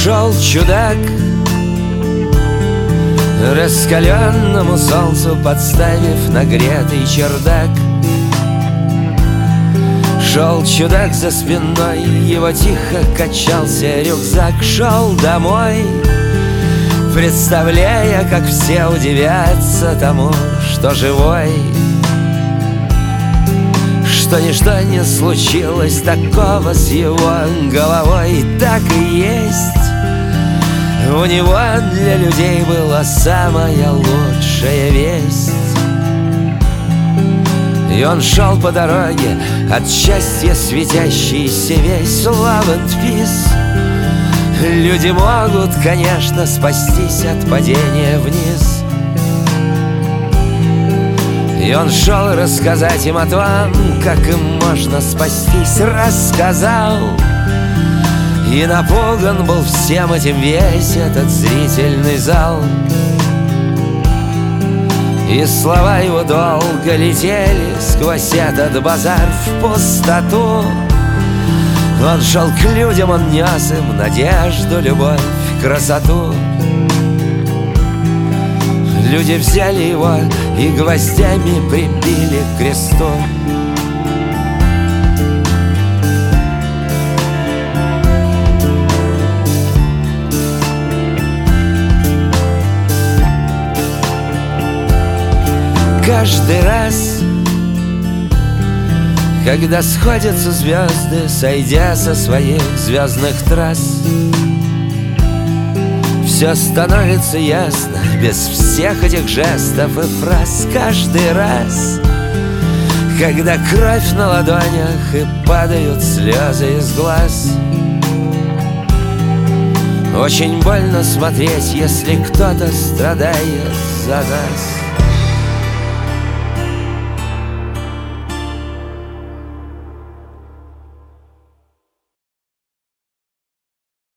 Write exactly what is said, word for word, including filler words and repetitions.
Шел чудак, раскаленному солнцу подставив нагретый чердак. Шел чудак, за спиной его тихо качался рюкзак. Шел домой, представляя, как все удивятся тому, что живой, что ничто не случилось такого с его головой. Так и есть, у него для людей была самая лучшая весть. И он шел по дороге, от счастья светящийся весь. Love and peace. Люди могут, конечно, спастись от падения вниз. И он шел рассказать им о том, как им можно спастись. Рассказал, и напуган был всем этим весь этот зрительный зал. И слова его долго летели сквозь этот базар в пустоту. Он шел к людям, он нес им надежду, любовь, красоту. Люди взяли его и гвоздями прибили к кресту. Каждый раз, когда сходятся звезды, сойдя со своих звездных трасс, все становится ясно без всех этих жестов и фраз. Каждый раз, когда кровь на ладонях и падают слезы из глаз, очень больно смотреть, если кто-то страдает за нас.